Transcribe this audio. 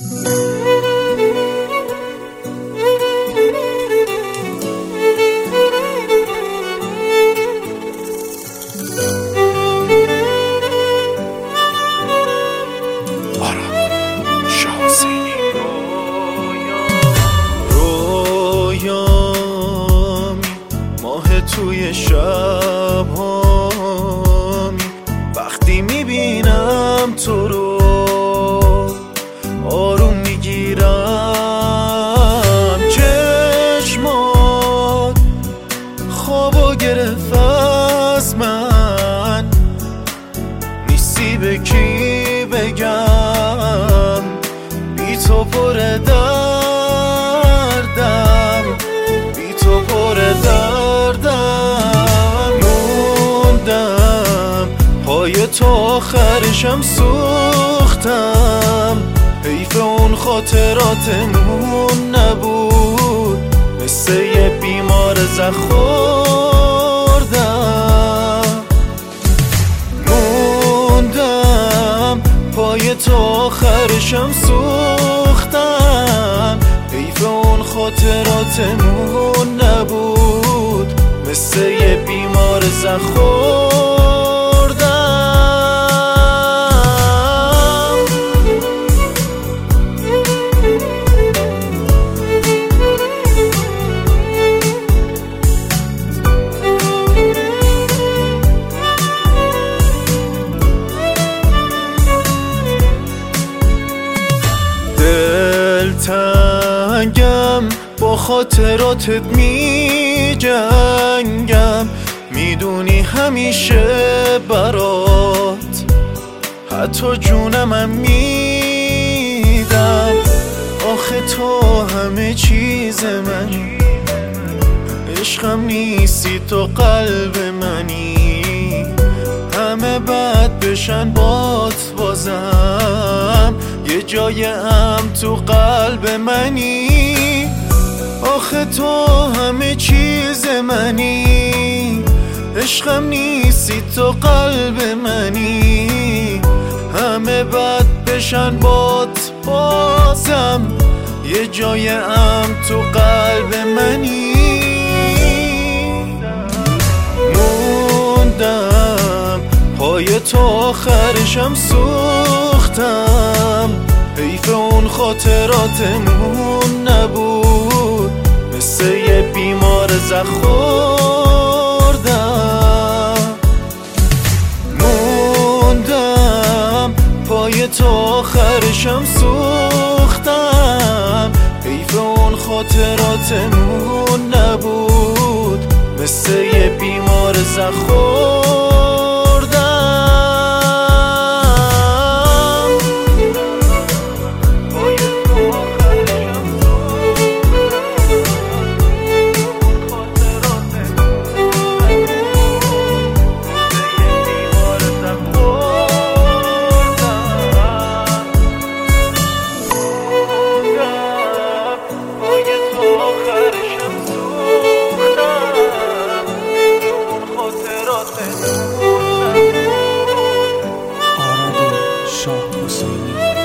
توی شب هامی وقتی میبینم تو رو آروم میگیرم، چشمات خوابو گرفت از من، نیستی به کی بگم، بی تو پر دردم، بی تو پر دردم، موندم پای تو آخرشم سوختم، حیف اون خاطراتمون نبود، مثل یه بیمار خوردم، موندم پای تو آخرشم سوختم، حیف اون خاطراتمون نبود، مثل یه بیمار خوردم. دلتنگم با خاطراتت می جنگم، میدونی همیشه برات حتی جونمم میدم، آخه تو همه چیز منی، عشقم نیستی تو قلب منی، همه بد بشن بات بازم یه جای امن تو قلب منی، آخه تو همه چیز منی، عشقم نیستی تو قلب منی، همه بد بشن بات بازم یه جای امن تو قلب منی، موندم پای تو آخرشم سوختم، حیف اون خاطراتمون نبود، مثل یه بیمار خوردم، موندم پای تو آخرشم سوختم، حیف اون خاطراتمون نبود، مثل یه بیمار خوردم. آراد شاه حسینی